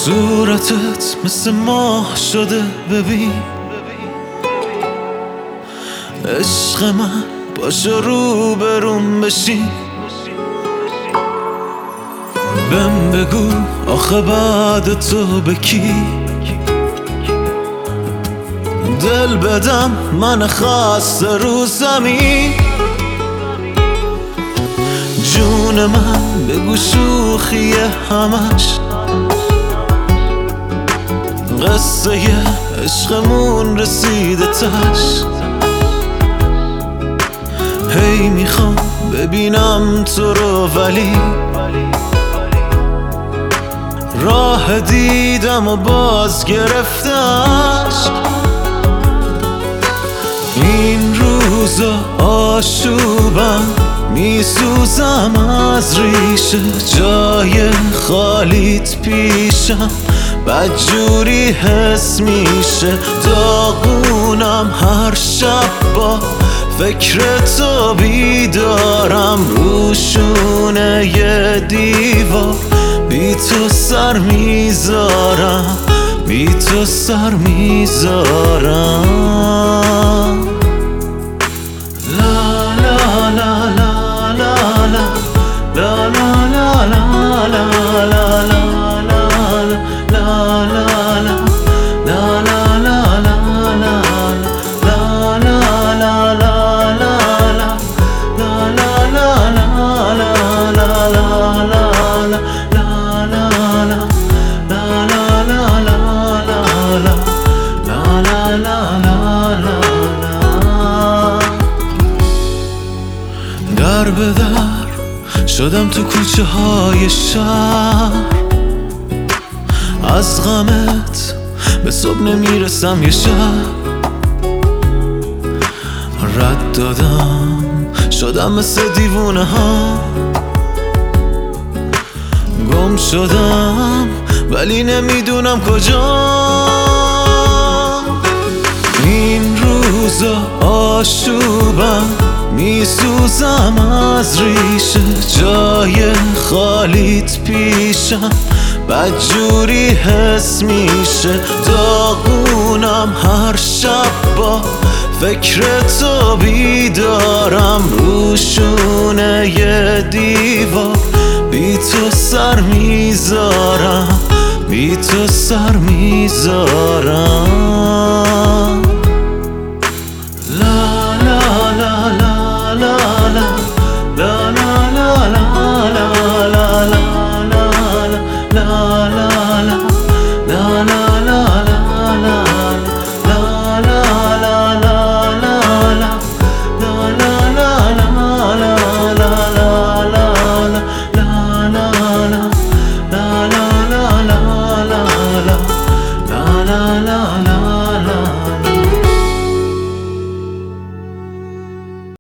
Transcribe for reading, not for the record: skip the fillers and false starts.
صورتت مثل ماه شده ببین عشق من پاشو رو برون بشین بهم بگو آخه بعد تو به کی دل بدم من خسته رو زمین جون من بگو شوخیه همش قصه عشقمون رسیده تش هی میخوام ببینم تو رو ولی راه دیدم و باز گرفتش این روزا آشوبم میسوزم از ریشه جای خالیت پیشم بدجوری حس میشه داغونم هر شب با فکر تو بیدارم روشونه یه دیوار بی تو سر میذارم بی تو سر میذارم لا لا لا لا لا لا لا لا لا لا لا لا در به در شدم تو کوچه های شهر از غمت به صبح نمیرسم یه شب رد دادم شدم مثل دیوونه ها گم شدم ولی نمیدونم کجا این روزا آشوبم میسوزم از ریشه جای خالیت پیشم بدجوری حس میشه داغونم هر شب با فکر تو بیدارم روشونه یه دیوار بی تو سر میذارم بی تو سر میذارم